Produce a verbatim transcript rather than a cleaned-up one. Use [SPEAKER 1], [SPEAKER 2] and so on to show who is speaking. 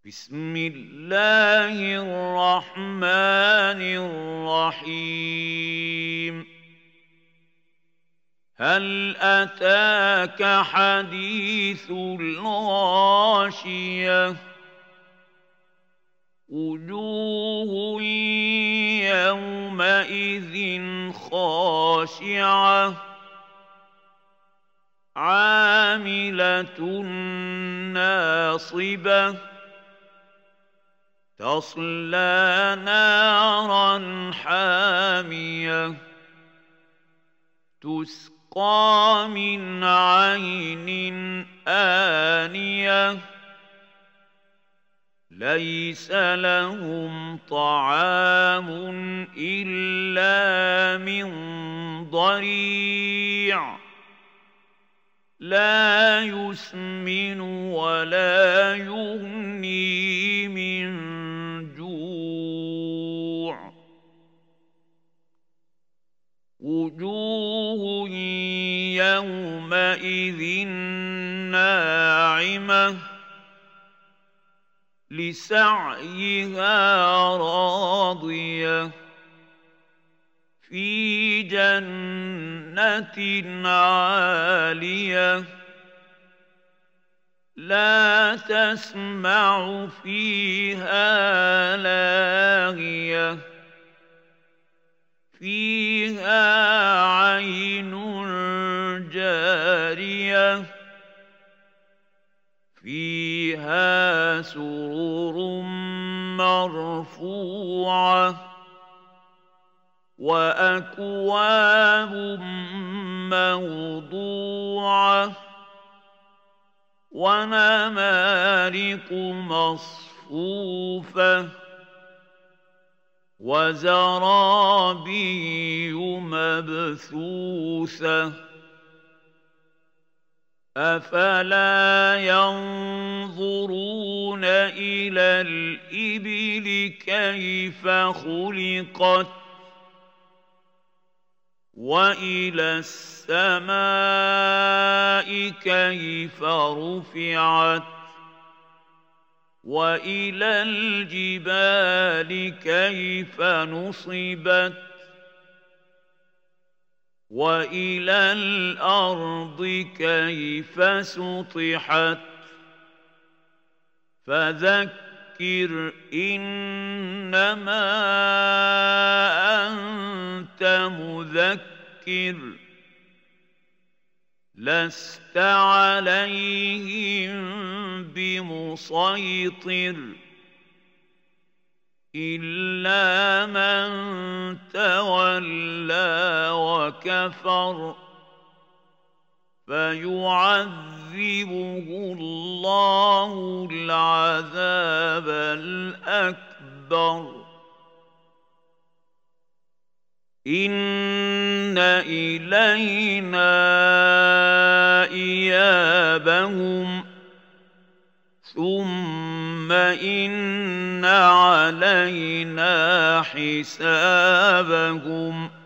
[SPEAKER 1] بسم الله الرحمن الرحيم. هل أتاك حديث الغاشية؟ وجوه يومئذ خاشعة عاملة ناصبة تصلى نارا حامية تسقى من عين آنية ليس لهم طعام إلا من ضريع لا يسمن ولا يغني من جوع. وجوه يومئذ ناعمة لسعيها راضية في جنة عالية لا تسمع فيها لاغية فيها عين جارية فيها سرر مرفوعة وأكواب موضوعة ونمارق مصفوفة وزرابي مبثوثة أفلا ينظرون إلى الإبل كيف خلقت وإلى السماء كيف رفعت وإلى الجبال كيف نصبت وإلى الأرض كيف سطحت فذكر إنما أنت مذكر لست عليهم بمسيطر إلا من تولى وكفر فيعذبه الله العذاب الأكبر إن إلينا إيابهم ثم إن علينا حسابهم